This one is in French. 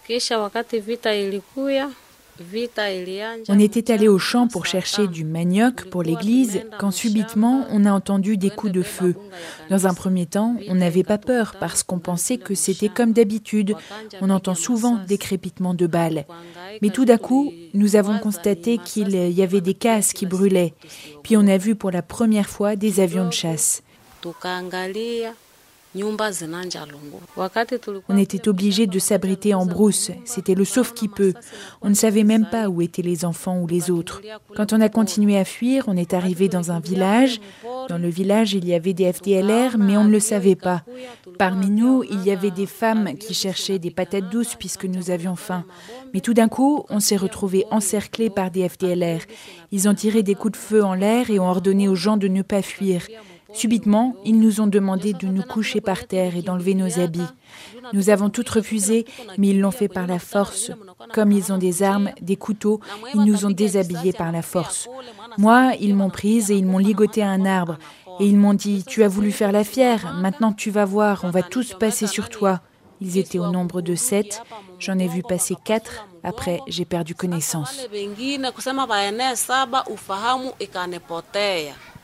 On était allé au champ pour chercher du manioc pour l'église quand subitement on a entendu des coups de feu. Dans un premier temps, on n'avait pas peur parce qu'on pensait que c'était comme d'habitude. On entend souvent des crépitements de balles. Mais tout d'un coup, nous avons constaté qu'il y avait des cases qui brûlaient. Puis on a vu pour la première fois des avions de chasse. On était obligés de s'abriter en brousse, c'était le sauve-qui-peut. On ne savait même pas où étaient les enfants ou les autres. Quand on a continué à fuir, on est arrivé dans un village. Dans le village, il y avait des FDLR, mais on ne le savait pas. Parmi nous, il y avait des femmes qui cherchaient des patates douces puisque nous avions faim. Mais tout d'un coup, on s'est retrouvés encerclés par des FDLR. Ils ont tiré des coups de feu en l'air et ont ordonné aux gens de ne pas fuir. Subitement, ils nous ont demandé de nous coucher par terre et d'enlever nos habits. Nous avons toutes refusé, mais ils l'ont fait par la force. Comme ils ont des armes, des couteaux, ils nous ont déshabillés par la force. Moi, ils m'ont prise et ils m'ont ligotée à un arbre. Et ils m'ont dit « Tu as voulu faire la fière, maintenant tu vas voir, on va tous passer sur toi ». Ils étaient au nombre de 7, j'en ai vu passer 4, après j'ai perdu connaissance.